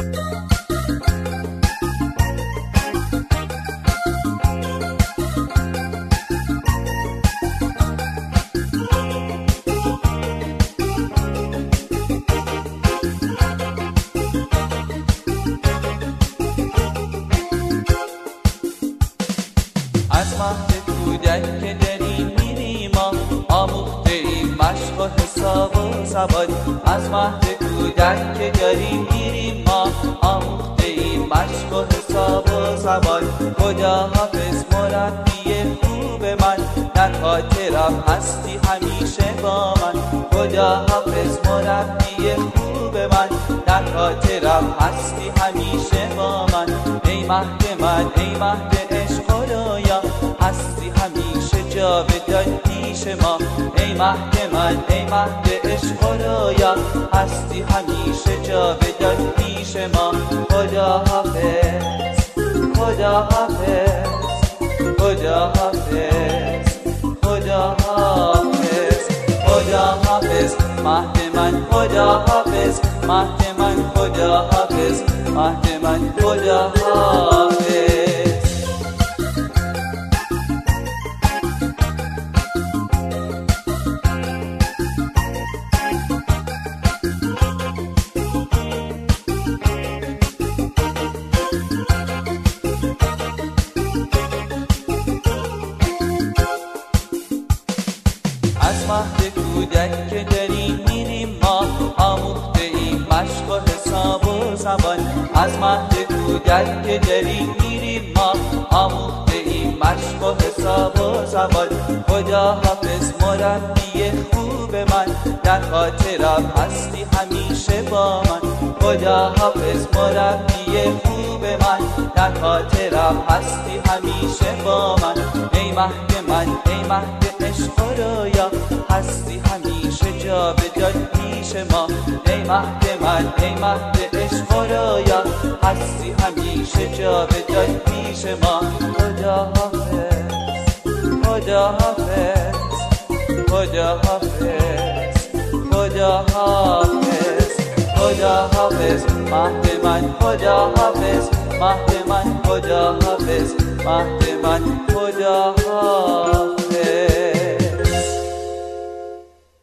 از مهد کودک که داریم میریم ما آموخته ایم مشق و حساب و سواد. از مهد کودک که داریم میریم ما آموخته ایم مشق و حساب و سواد. خدا حافظ مربی خوب من، در خاطرم هستی همیشه با من. خدا حافظ مربی خوب من، در خاطرم هستی همیشه با من. ای مهد من ای مهد عشق و رویا، هستی همیشه جاودان پیش ما. ای مهد من ای مهد عشق و رویا، هستی همیشه جاودان پیش ما. خدا حافظ خدا حافظ خدا حافظ خدا حافظ خدا حافظ مهد من. خدا حافظ مهد من. خدا حافظ مهد من. خدا حافظ. از مهد کودک که داریم میریم ما آموخته ایم مشق و حساب و زبان. از مهد کودک که داریم میریم ما آموخته ایم مشق و حساب و زبان. خدا حافظ مربی خوب من، در خاطرم هستی همیشه با من. خدا حافظ مربی خوب من، در خاطرم هستی همیشه با من. ای مهد من ای مهد عشق و رویا، هستی همیشه جاودان پیش ما. ای مهد من ای مهد عشق و رویا، هستی همیشه جاودان پیش ما. خدا حافظ خدا حافظ خدا حافظ خدا حافظ خدا حافظ مهد من. خدا حافظ مهد من. خدا حافظ مهد من. خدا حافظ.